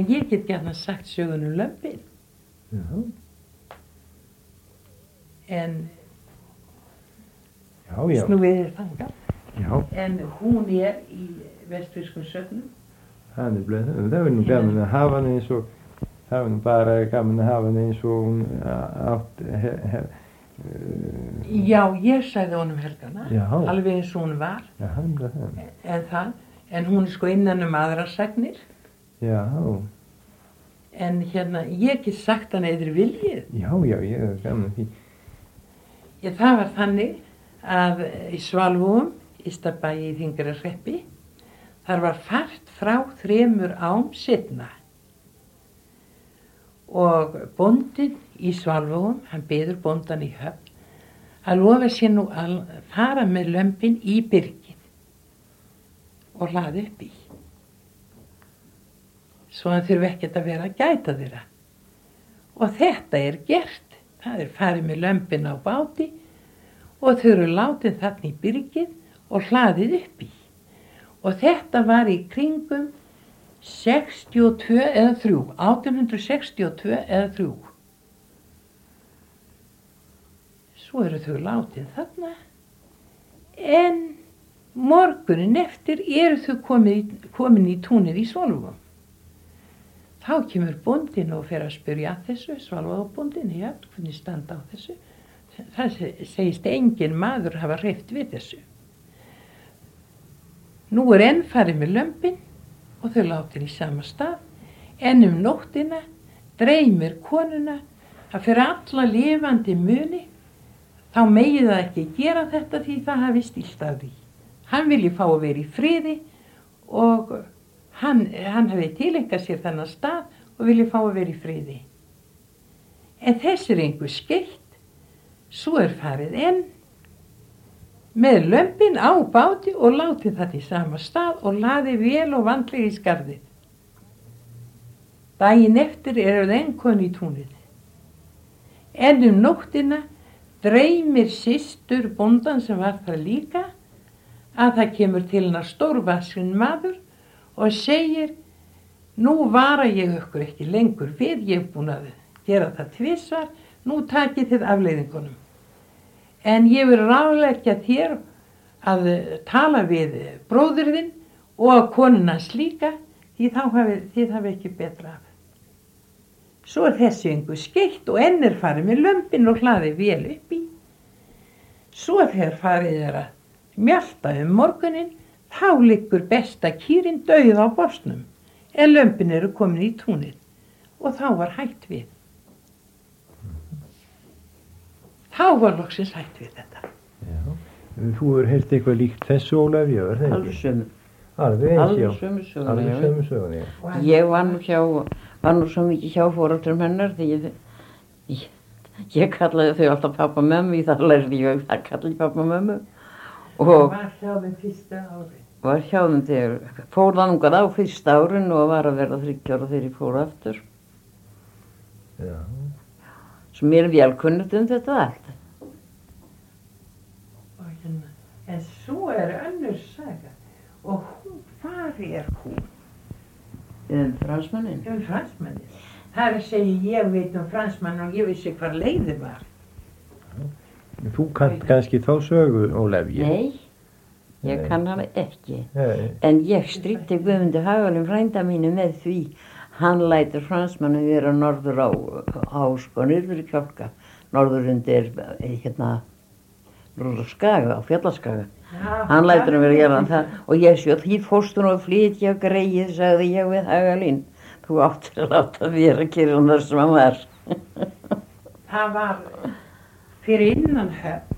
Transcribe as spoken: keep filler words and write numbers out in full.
En ég get gjarnan sagt sögun um lömbin. Já. En Já, já. snúið er þangað. Já. En hún er í vestfrískum sögnum. Það er nefnilega það. Það er nú gaman að hafa hann eins og, það er nú bara gaman að hafa hann eins og hún átt, he, he, uh, Já, ég sagði honum helgana, Já. alveg eins og hún var. Já, hann er það. En það, en hún er sko innan um aðra sagnir. Já. En hérna, ég get sagt hann eður viljið. Já, já, ég er gaman því. Ég, það var þannig að í Svalvogum, Ystabæ í Þingararhreppi, þar var fært frá þremur ám seinna. Og bóndinn í Svalvogum, hann biður bóndan í Höfn, að lofa sér nú að fara með lömbin í byrgið og hlaði upp í. Svo hann þurfi ekkert að vera að gæta þeirra. Og þetta er gert. Það er farið með lömbin á báti og þau eru látið þarna í byrgið og hlaðið upp í. Og þetta var í kringum sextíu og tvö eða þrjú, átján hundruð sextíu og tvö eða þrjú. Svo eru þau látið þarna, en morgunin eftir eru þau komin, komin í túnið í Svalvogum. Þá kemur bóndinn og fer að spyrja að þessu, Svalvogabóndinn, já, hvernig standa á þessu. Það segist engin maður hafa hreyft við þessu. Nú er enn farið með lömbin og þau látin í sama stað, en um nóttina dreymir konuna að fyrir alla lifandi muni, þá megi það ekki gera þetta því það hafi stílt af því. Hann vilji fá að vera í friði og hann, hann hafi tileinkað sér þennan stað og vilji fá að vera í friði. En þess er einhver skeitt, svo er farið enn með lömbin á báti og látið það í sama stað og laði vel og vandlega í skarðið. Daginn eftir eru það enn konu í túnið. En um nóttina dreymir systur bóndan sem var það líka að það kemur til hennar stórvaxinn maður og segir: nú vara ég ykkur ekki lengur við, ég hef búin að gera það tvisvar, nú takið þið afleiðingunum. En ég vil ráðleggja þér að tala við bróður þinn og konunans líka, því þá hafið þið hafi ekki betra af. Svo er þessi einhver skeitt og enn er farið með lömbin og hlaði vel upp í. Svo þegar farið er að mjalta um morgunin, þá liggur besta kýrin dauð á bosnum, en lömbin eru komin í túnið og þá var hætt við. Þá var loksins hætt við þetta. Já. Þú er heilt eitthvað líkt þessu, Ólafur, já, er það ekki? Alveg sömu. Alveg eins, já. Alveg sömu söguna, Alveg já. sömu söguna, já. Ég var nú hjá, var nú svo mikið hjá foreldrum hennar því ég, ég, ég kallaði þau alltaf pappa mömmu, í það lærði ég að kalla pappa mömmu. Og Var hjá þeim fyrsta ári. var hjá þeim þegar fór þangað á fyrsta árin og var að verða þriggja ára þegar ég fór aftur. Já. Svo mér er vel kunnugt um þetta allt. Og hérna, en svo er önnur saga og hún, hvar er hún? Um fransmannin. Um fransmannin. Það er að segja ég veit um fransmann og ég vissi hvar leiði var. Þú kannt kannski þá sögu, Ólafur? Nei, ég kann hana ekki. Nei. En ég stríddi Guðmundi Hagalín frænda mínu með því hann lætur fransmannin vera norður á, á sko, niður í Kjálka, norður undir, hérna, norður á Skaga, á Fjallaskaga. Já, Hann lætur hann vera að gera það. það og ég svo, því fórstu nú að flytja greið, sagði ég við Hagalín. Þú áttir að láta vera að gera hann þar sem hann var. Það var fyrir innan Höfn,